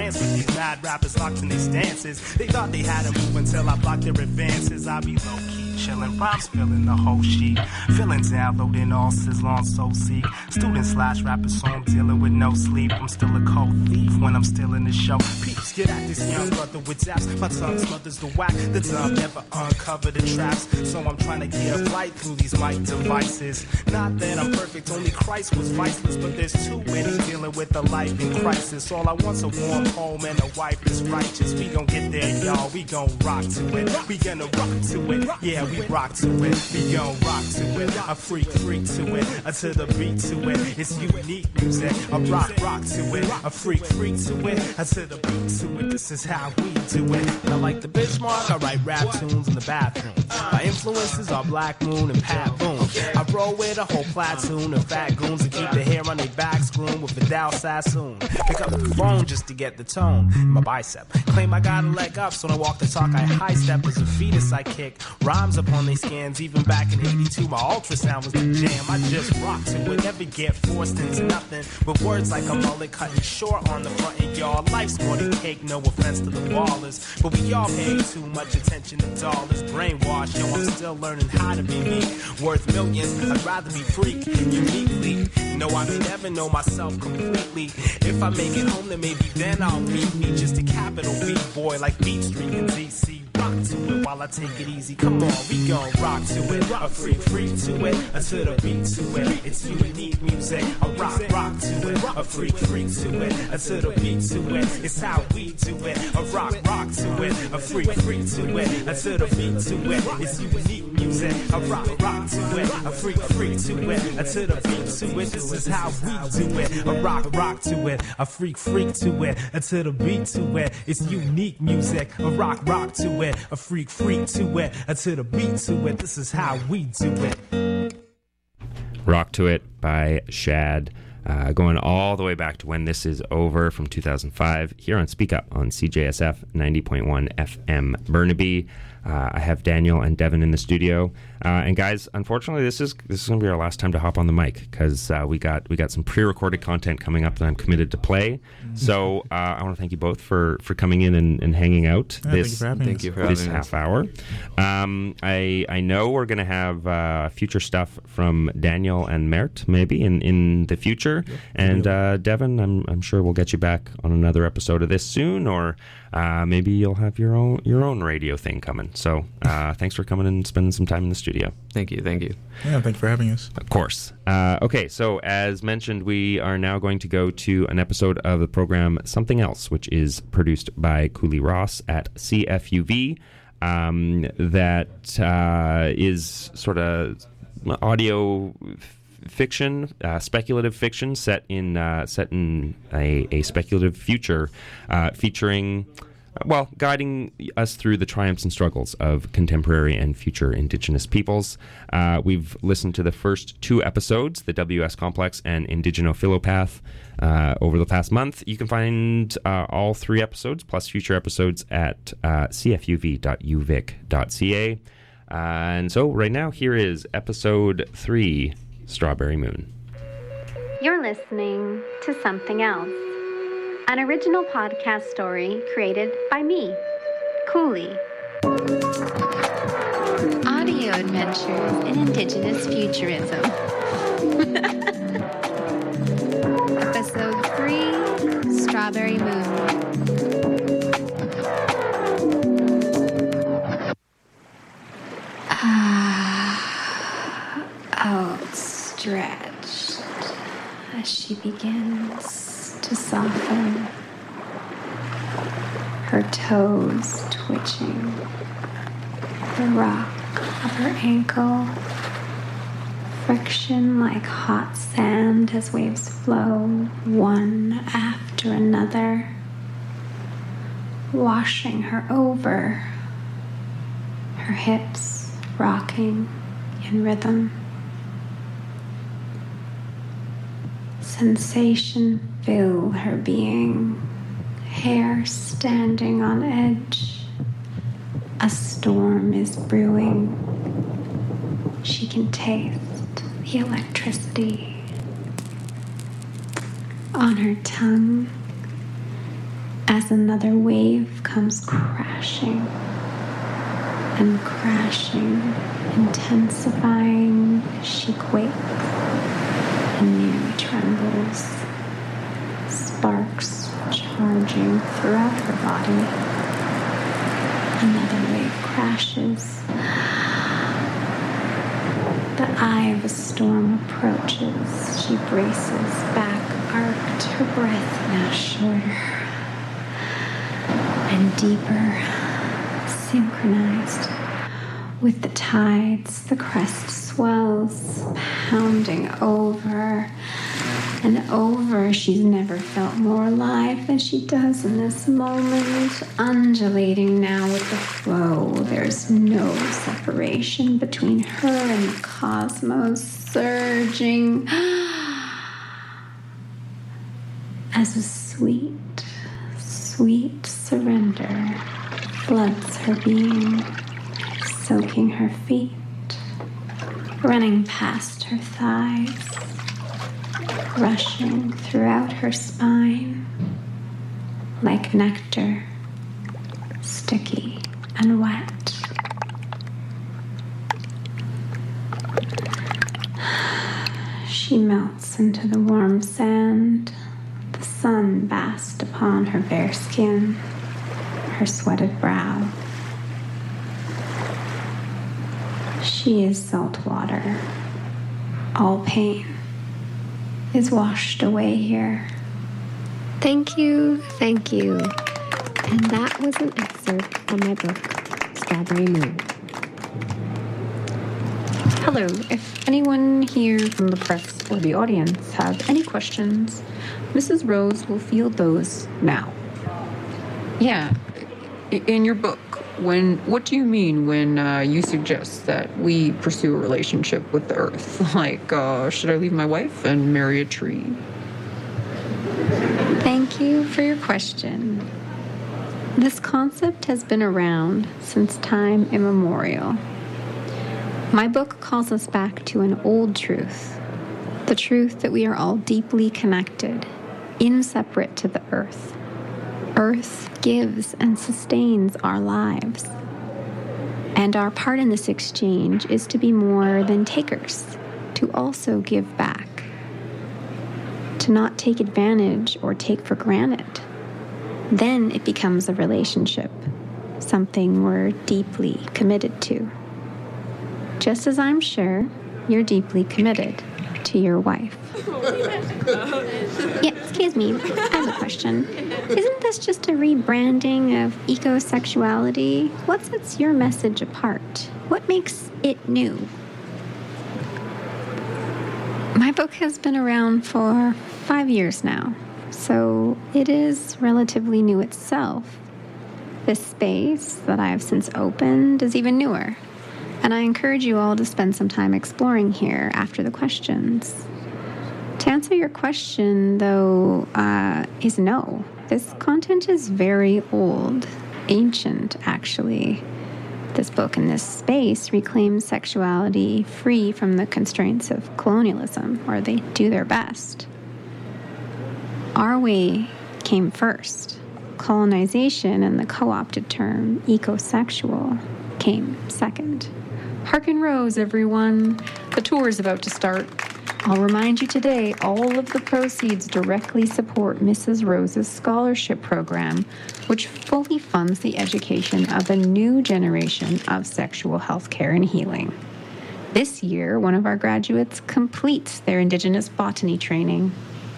trance with these mad rappers locked in these dances. They thought they had to move until I blocked their advances. I be low-key chillin', rhymes filling the whole sheet. Feeling downloading all Sizzlon so seek. Student/rapper, so I'm dealing with no sleep. I'm still a cold thief when I'm still in the show. Peeps, get at this young brother with zaps. My tongue smothers the whack. The dub never uncover the traps. So I'm trying to give light through these mic devices. Not that I'm perfect, only Christ was viceless. But there's too many dealing with a life in crisis. All I want's a warm home and a wife that's righteous. We gon' get there, y'all. We gon' rock to it. We gonna rock to it. Yeah, we rock to it. We gon' rock to it. A freak to it. To the beat to it. It's unique music. A rock to it. A freak to it. To the beat to it. This is how we do it. And I like the benchmark. I write rap tunes in the bathroom. My influences are Black Moon and Pat Boone. I roll with a whole platoon of fat goons and keep the hair on their backs groomed with Vidal Sassoon. Pick up the phone just to get the tone in my bicep. Claim I got a leg up, so when I walk the talk, I high step as a fetus. I kick rhymes upon these scans. Even back in '82, my ultrasound was the jam. I just rock to it, never get forced into nothing. With words like a mullet cutting short on the front of y'all. Life's more than cake, no offense to the ballers, but we all pay too much attention to dollars. Brainwash, yo, I'm still learning how to be me. Worth millions, I'd rather be freak uniquely. No, I may never know myself completely. If I make it home, then maybe then I'll meet me. Just a capital B boy like Beat Street in DC. Rock to it while I take it easy. Come on, we gon' rock to it. A freak to it, to the beat to it. It's unique music. A rock to it. A freak to it, to the beat to it. It's how we do it. A rock to it. A freak to it, to the beat to it. It's unique music. A rock to it. A freak to it, to the beat to it. This is how we do it. A rock to it. A freak to it, to the beat to it. It's unique music. A rock to it. A freak to it, to the beat to it. This is how we do it. Rock to It by Shad. Going all the way back to When This Is Over from 2005 here on Speak Up on CJSF 90.1 FM Burnaby. I have Daniel and Devin in the studio, and guys, unfortunately, this is going to be our last time to hop on the mic because we got some pre-recorded content coming up that I'm committed to play. So I want to thank you both for coming in and hanging out this half hour. I know we're going to have future stuff from Daniel and Mert maybe in the future, and Devin, I'm sure we'll get you back on another episode of this soon, or maybe you'll have your own radio thing coming. So thanks for coming and spending some time in the studio. Thank you. Yeah, thank you for having us. Of course. Okay, so as mentioned, we are now going to go to an episode of the program Something Else, which is produced by Cooley Ross at CFUV. That is sort of audio fiction, speculative fiction set in a speculative future, featuring, guiding us through the triumphs and struggles of contemporary and future Indigenous peoples. We've listened to the first two episodes, the WS Complex and Indigenophilopath, over the past month. You can find all three episodes plus future episodes at cfuv.uvic.ca. And so right now, here is episode 3, Strawberry Moon. You're listening to Something Else, an original podcast story created by me, Cooley. Audio adventures in Indigenous futurism. Episode 3, Strawberry Moon. Outstretched as she begins to soften, her toes twitching, the rock of her ankle, friction like hot sand as waves flow one after another, washing her over, her hips rocking in rhythm. Sensation fill her being, hair standing on edge. A storm is brewing. She can taste the electricity on her tongue. A as another wave comes crashing and crashing, intensifying. She quakes and nearly trembles, sparks charging throughout her body. Another wave crashes. The eye of a storm approaches. She braces, back arched, her breath now shorter and deeper, synchronized with the tides. The crest swells, pounding over and over. She's never felt more alive than she does in this moment, undulating now with the flow. There's no separation between her and the cosmos, surging as a sweet, sweet surrender floods her being, soaking her feet, running past her thighs, rushing throughout her spine like nectar, sticky and wet. She melts into the warm sand. The sun basked upon her bare skin, her sweated brow. She is salt water. All pain is washed away here. Thank you, thank you. And that was an excerpt from my book, Strawberry Moon. Hello, if anyone here from the press or the audience have any questions, Mrs. Rose will field those now. Yeah, in your book, what do you mean when you suggest that we pursue a relationship with the earth? Like, should I leave my wife and marry a tree? Thank you for your question. This concept has been around since time immemorial. My book calls us back to an old truth, the truth that we are all deeply connected, inseparate to the earth. Earth gives and sustains our lives. And our part in this exchange is to be more than takers, to also give back, to not take advantage or take for granted. Then it becomes a relationship, something we're deeply committed to. Just as I'm sure you're deeply committed to your wife. Yeah, excuse me, I have a question. Isn't this just a rebranding of ecosexuality? What sets your message apart? What makes it new? My book has been around for 5 years now, so it is relatively new itself. This space that I have since opened is even newer, and I encourage you all to spend some time exploring here after the questions. To answer your question, though, is no. This content is very old, ancient, actually. This book and this space reclaims sexuality free from the constraints of colonialism, or they do their best. Our way came first. Colonization and the co-opted term ecosexual came second. Harken Rose, everyone. The tour is about to start. I'll remind you today, all of the proceeds directly support Mrs. Rose's scholarship program, which fully funds the education of a new generation of sexual health care and healing. This year, one of our graduates completes their Indigenous botany training.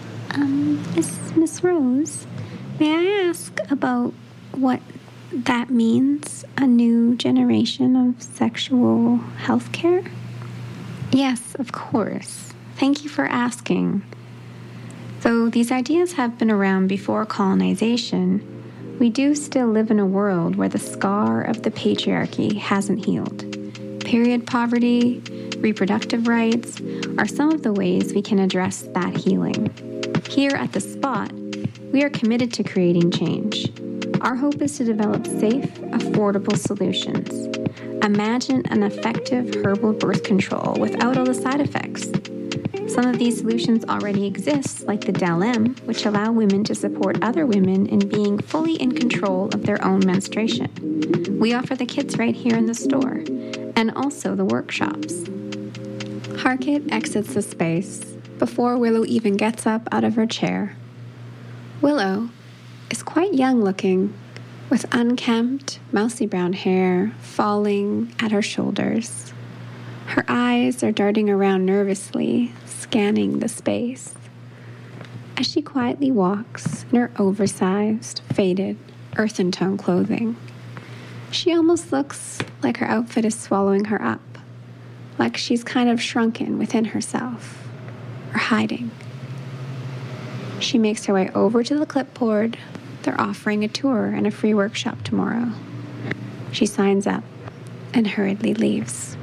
Miss Rose, may I ask about what that means, a new generation of sexual health care? Yes, of course. Thank you for asking. Though these ideas have been around before colonization, we do still live in a world where the scar of the patriarchy hasn't healed. Period poverty, reproductive rights are some of the ways we can address that healing. Here at The Spot, we are committed to creating change. Our hope is to develop safe, affordable solutions. Imagine an effective herbal birth control without all the side effects. Some of these solutions already exist, like the Del-M, which allow women to support other women in being fully in control of their own menstruation. We offer the kits right here in the store, and also the workshops. Harkett exits the space before Willow even gets up out of her chair. Willow is quite young looking, with unkempt, mousy brown hair falling at her shoulders. Her eyes are darting around nervously, scanning the space. As she quietly walks in her oversized, faded, earthen tone clothing, she almost looks like her outfit is swallowing her up, like she's kind of shrunken within herself, or hiding. She makes her way over to the clipboard. They're offering a tour and a free workshop tomorrow. She signs up and hurriedly leaves.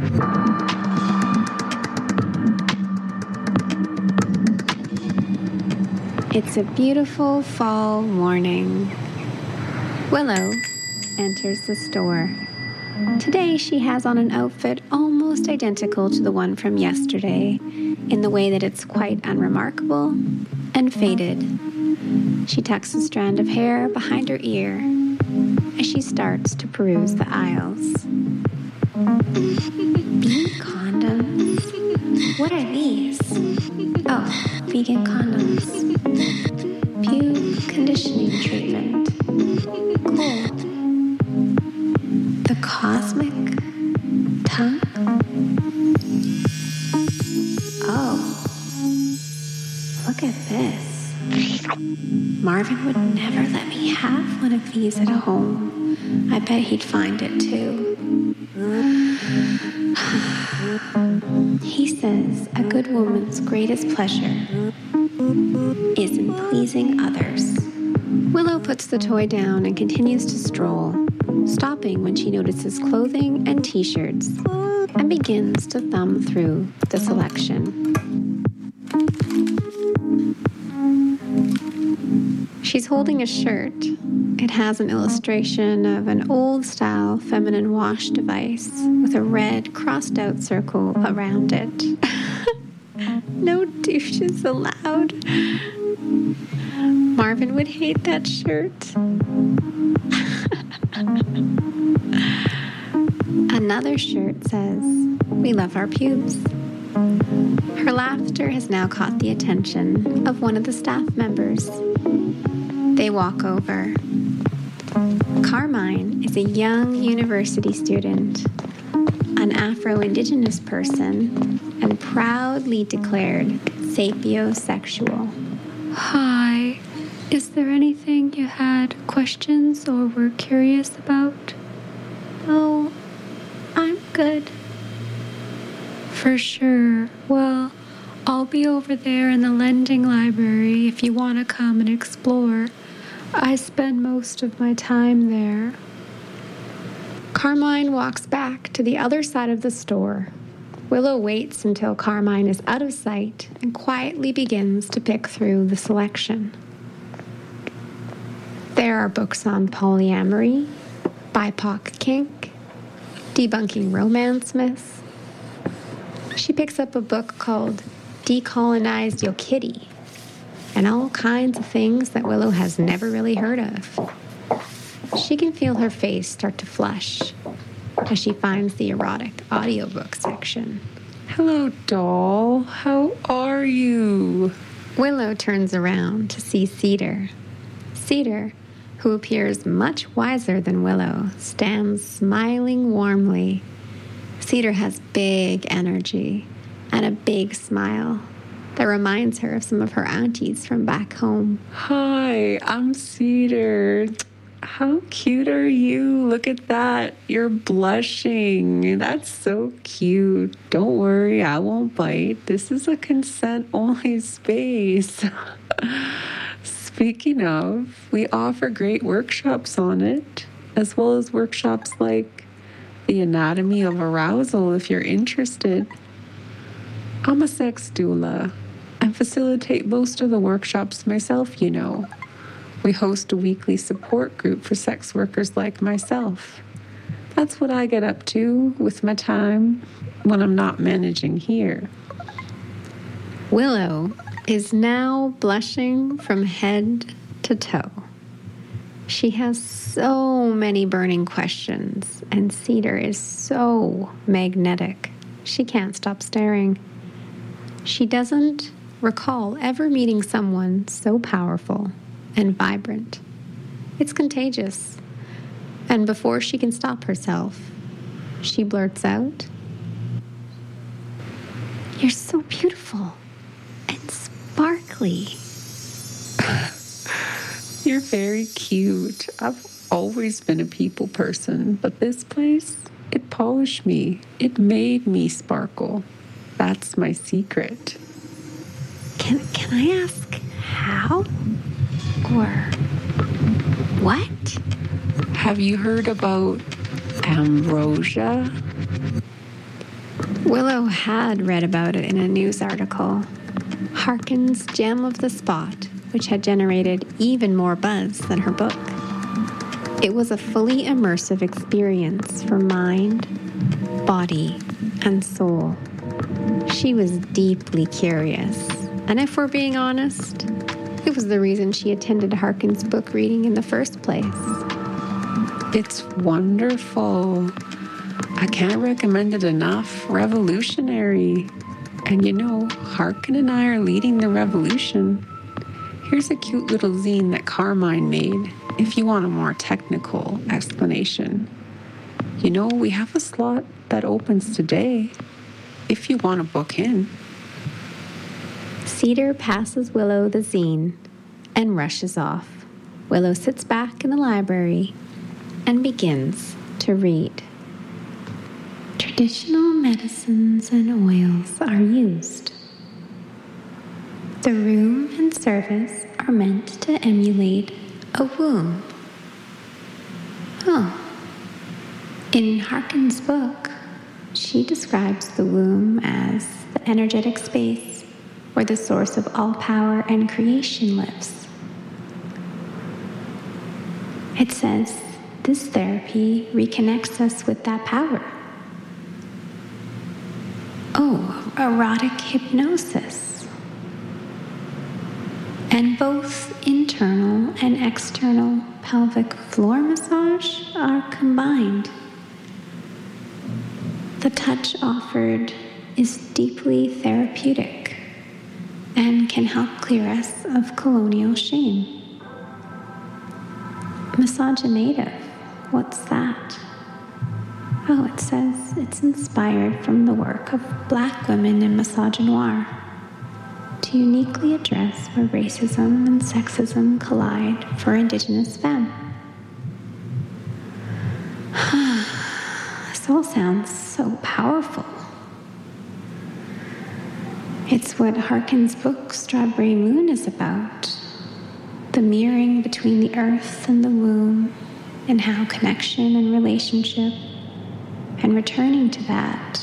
It's a beautiful fall morning. Willow enters the store. Today she has on an outfit almost identical to the one from yesterday, in the way that it's quite unremarkable and faded. She tucks a strand of hair behind her ear as she starts to peruse the aisles. Vegan condoms? What are these? Oh, vegan condoms. Pube conditioning treatment. Cool. The cosmic tongue? Oh. Look at this. Marvin would never let me have one of these at home. I bet he'd find it too. He says a good woman's greatest pleasure is in pleasing others. Willow puts the toy down and continues to stroll, stopping when she notices clothing and t-shirts and begins to thumb through the selection. She's holding a shirt. It has an illustration of an old-style feminine wash device with a red crossed-out circle around it. No douches allowed. Marvin would hate that shirt. Another shirt says, "We love our pubes." Her laughter has now caught the attention of one of the staff members. They walk over. Carmine is a young university student, an Afro-Indigenous person, and proudly declared sapiosexual. Hi, is there anything you had questions or were curious about? Oh, I'm good. For sure. Well, I'll be over there in the lending library if you want to come and explore. I spend most of my time there. Carmine walks back to the other side of the store. Willow waits until Carmine is out of sight and quietly begins to pick through the selection. There are books on polyamory, BIPOC kink, debunking romance myths. She picks up a book called Decolonize Yo Kitty, and all kinds of things that Willow has never really heard of. She can feel her face start to flush as she finds the erotic audiobook section. Hello, doll. How are you? Willow turns around to see Cedar. Cedar, who appears much wiser than Willow, stands smiling warmly. Cedar has big energy and a big smile that reminds her of some of her aunties from back home. Hi, I'm Cedar. How cute are you? Look at that. You're blushing. That's so cute. Don't worry, I won't bite. This is a consent-only space. Speaking of, we offer great workshops on it, as well as workshops like the anatomy of arousal if you're interested. I'm a sex doula and facilitate most of the workshops myself, you know. We host a weekly support group for sex workers like myself. That's what I get up to with my time when I'm not managing here. Willow is now blushing from head to toe. She has so many burning questions, and Cedar is so magnetic. She can't stop staring. She doesn't recall ever meeting someone so powerful and vibrant. It's contagious. And before she can stop herself, she blurts out, "You're so beautiful and sparkly." You're very cute. I've always been a people person, but this place, it polished me. It made me sparkle. That's my secret. Can I ask how? Or what? Have you heard about ambrosia? Willow had read about it in a news article. Harkin's Gem of the Spot, which had generated even more buzz than her book. It was a fully immersive experience for mind, body, and soul. She was deeply curious, and if we're being honest, it was the reason she attended Harkin's book reading in the first place. It's wonderful. I can't recommend it enough. Revolutionary. And you know, Harkin and I are leading the revolution. Here's a cute little zine that Carmine made, if you want a more technical explanation. You know, we have a slot that opens today, if you want to book in. Cedar passes Willow the zine and rushes off. Willow sits back in the library and begins to read. Traditional medicines and oils are used. The room and service are meant to emulate a womb. Oh. In Harkin's book, she describes the womb as the energetic space where the source of all power and creation lives. It says this therapy reconnects us with that power. Oh, erotic hypnosis. And both internal and external pelvic floor massage are combined. The touch offered is deeply therapeutic and can help clear us of colonial shame. Misoginative, what's that? Oh, it says it's inspired from the work of Black women in misogynoir to uniquely address where racism and sexism collide for Indigenous femmes. This all sounds so powerful. It's what Harkin's book, Strawberry Moon, is about. The mirroring between the earth and the womb, and how connection and relationship and returning to that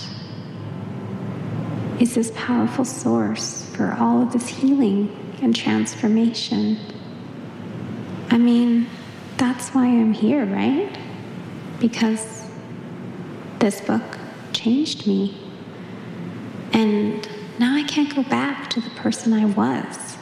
is this powerful source for all of this healing and transformation. I mean, that's why I'm here, right? Because this book changed me. And now I can't go back to the person I was.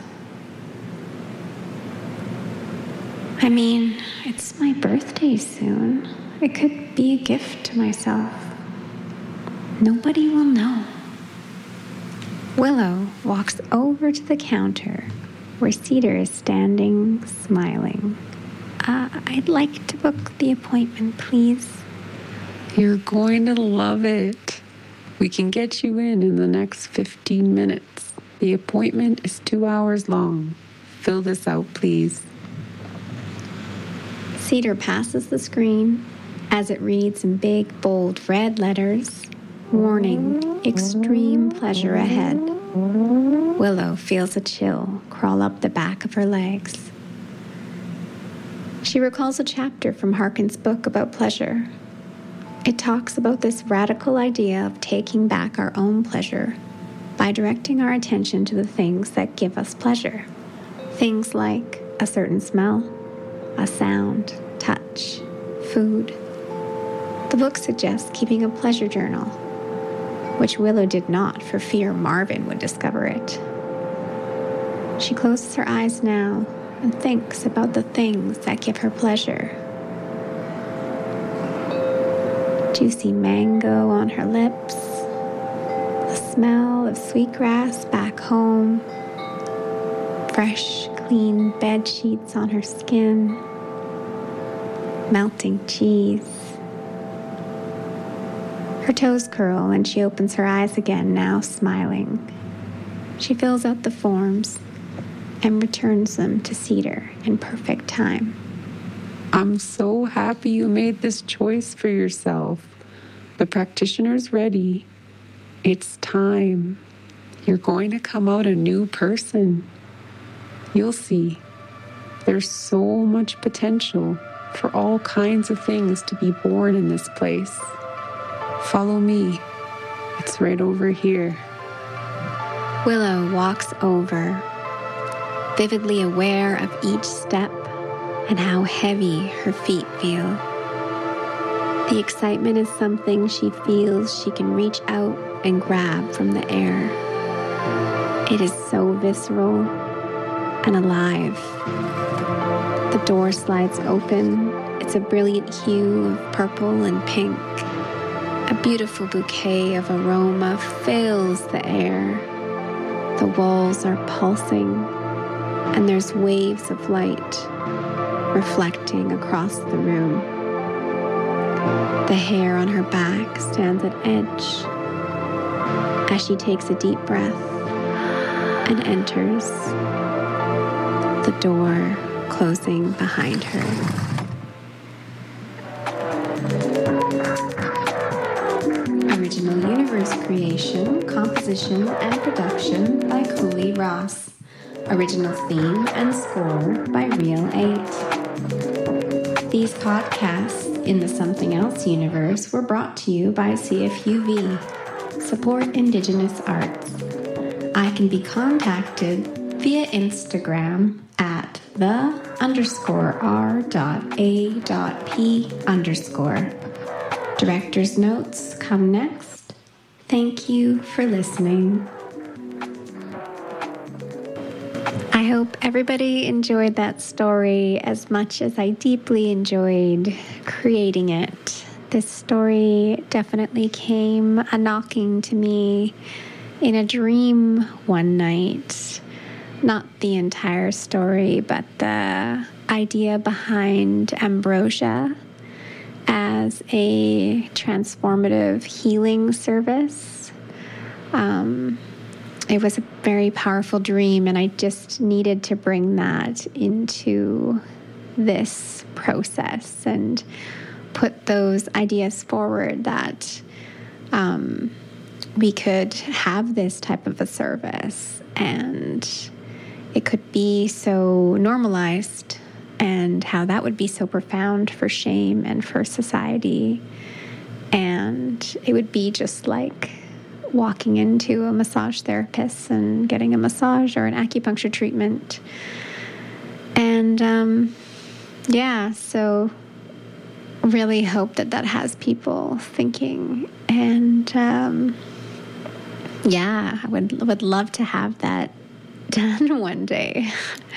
I mean, it's my birthday soon. It could be a gift to myself. Nobody will know. Willow walks over to the counter where Cedar is standing, smiling. I'd like to book the appointment, please. You're going to love it. We can get you in the next 15 minutes. The appointment is 2 hours long. Fill this out, please. Cedar passes the screen as it reads in big, bold red letters, warning, extreme pleasure ahead. Willow feels a chill crawl up the back of her legs. She recalls a chapter from Harkin's book about pleasure. It talks about this radical idea of taking back our own pleasure by directing our attention to the things that give us pleasure. Things like a certain smell, a sound, touch, food. The book suggests keeping a pleasure journal, which Willow did not for fear Marvin would discover it. She closes her eyes now and thinks about the things that give her pleasure. Juicy mango on her lips, the smell of sweetgrass back home, fresh, clean bed sheets on her skin, melting cheese. Her toes curl and she opens her eyes again, now smiling. She fills out the forms and returns them to Cedar in perfect time. I'm so happy you made this choice for yourself. The practitioner's ready. It's time. You're going to come out a new person. You'll see. There's so much potential for all kinds of things to be born in this place. Follow me. It's right over here. Willow walks over, vividly aware of each step and how heavy her feet feel. The excitement is something she feels she can reach out and grab from the air. It is so visceral and alive. The door slides open. It's a brilliant hue of purple and pink. A beautiful bouquet of aroma fills the air. The walls are pulsing, and there's waves of light reflecting across the room. The hair on her back stands at edge as she takes a deep breath and enters, the door closing behind her. Original Universe creation, composition, and production by Cooley Ross. Original theme and score by Real 8. These podcasts in the Something Else universe were brought to you by CFUV. Support Indigenous arts. I can be contacted via Instagram at the_r.a.p_. Director's notes come next. Thank you for listening. I hope everybody enjoyed that story as much as I deeply enjoyed creating it. This story definitely came a knocking to me in a dream one night. Not the entire story, but the idea behind ambrosia as a transformative healing service. It was a very powerful dream, and I just needed to bring that into this process and put those ideas forward that we could have this type of a service and it could be so normalized, and how that would be so profound for shame and for society. And it would be just like walking into a massage therapist and getting a massage or an acupuncture treatment. And so really hope that has people thinking. And I would love to have that done one day.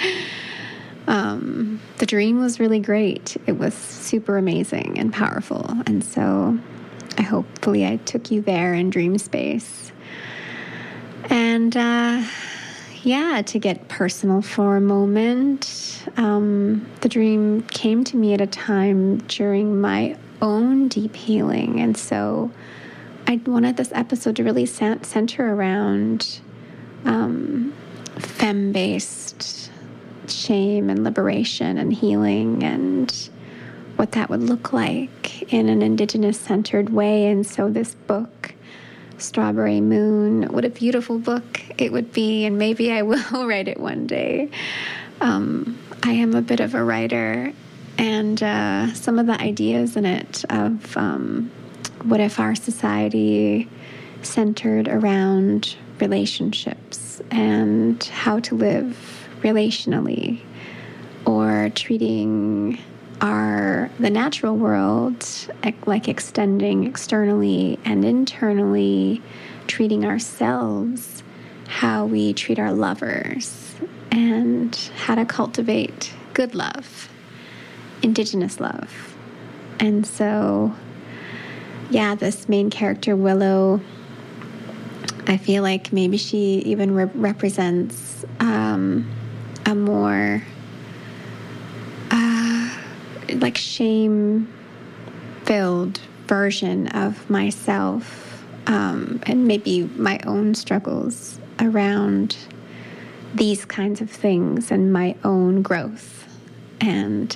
The dream was really great. It was super amazing and powerful. And so hopefully I took you there in dream space. And to get personal for a moment, the dream came to me at a time during my own deep healing. And so I wanted this episode to really center around femme-based shame and liberation and healing, and what that would look like in an Indigenous-centered way. And so this book, Strawberry Moon, what a beautiful book it would be, and maybe I will write it one day. I am a bit of a writer, and some of the ideas in it of what if our society centered around relationships and how to live relationally, or treating the natural world like extending externally and internally, treating ourselves how we treat our lovers, and how to cultivate good love, Indigenous love. And so, yeah, this main character, Willow, I feel like maybe she even represents a more like shame-filled version of myself, and maybe my own struggles around these kinds of things and my own growth. And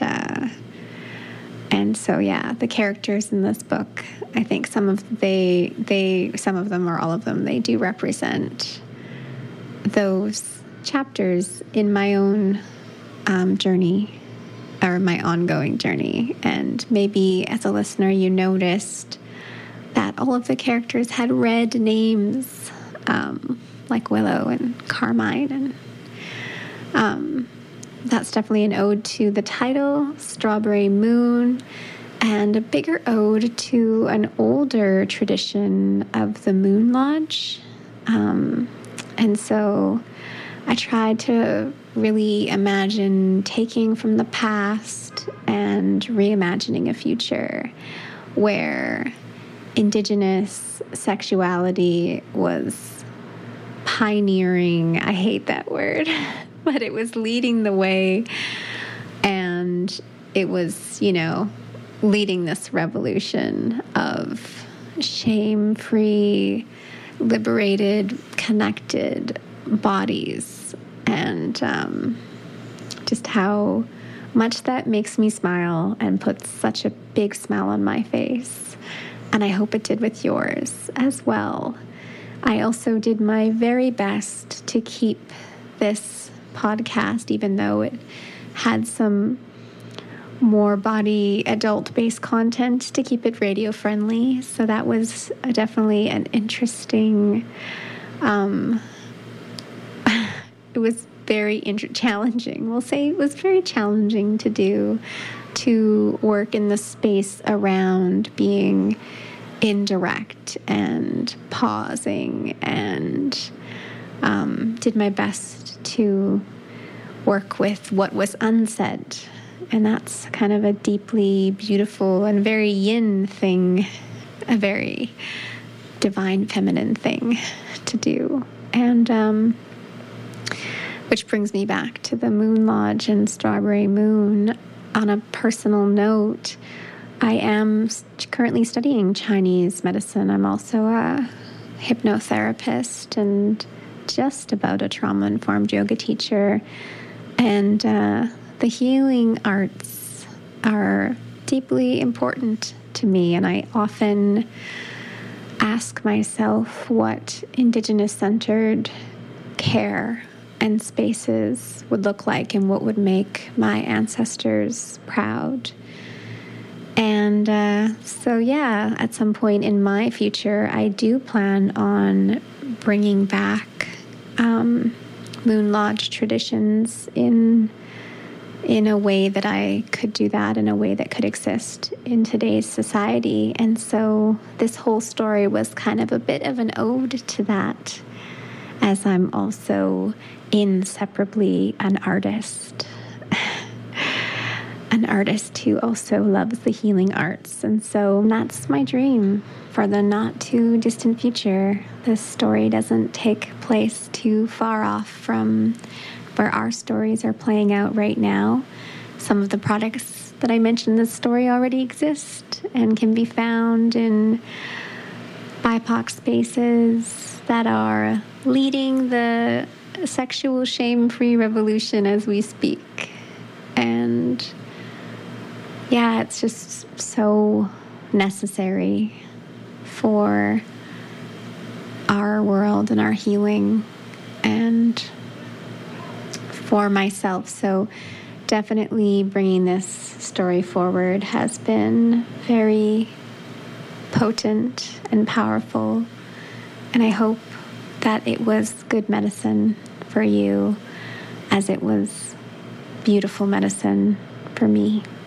so, yeah, the characters in this book, I think some of them or all of them, they do represent those chapters in my own journey, or my ongoing journey. And maybe as a listener, you noticed that all of the characters had red names, like Willow and Carmine. And that's definitely an ode to the title, Strawberry Moon, and a bigger ode to an older tradition of the Moon Lodge. And so I tried to really imagine taking from the past and reimagining a future where Indigenous sexuality was pioneering. I hate that word, but it was leading the way, and it was, leading this revolution of shame-free, liberated, connected bodies. And just how much that makes me smile and puts such a big smile on my face. And I hope it did with yours as well. I also did my very best to keep this podcast, even though it had some more body adult-based content, to keep it radio-friendly. So that was definitely an interesting... it was very challenging. We'll say it was very challenging to do, to work in the space around being indirect and pausing, and did my best to work with what was unsaid. And that's kind of a deeply beautiful and very yin thing, a very divine feminine thing to do. And which brings me back to the Moon Lodge and Strawberry Moon. On a personal note, I am currently studying Chinese medicine. I'm also a hypnotherapist and just about a trauma-informed yoga teacher. And the healing arts are deeply important to me. And I often ask myself what Indigenous-centered care and spaces would look like, and what would make my ancestors proud. And so, yeah, at some point in my future, I do plan on bringing back Moon Lodge traditions in a way that I could do that, in a way that could exist in today's society. And so this whole story was kind of a bit of an ode to that, as I'm also inseparably an artist who also loves the healing arts. And so that's my dream for the not too distant future. This story doesn't take place too far off from where our stories are playing out right now. Some of the products that I mentioned in this story already exist and can be found in BIPOC spaces that are leading the sexual shame-free revolution as we speak. And yeah, it's just so necessary for our world and our healing and for myself. So definitely bringing this story forward has been very potent and powerful. And I hope that it was good medicine for you, as it was beautiful medicine for me.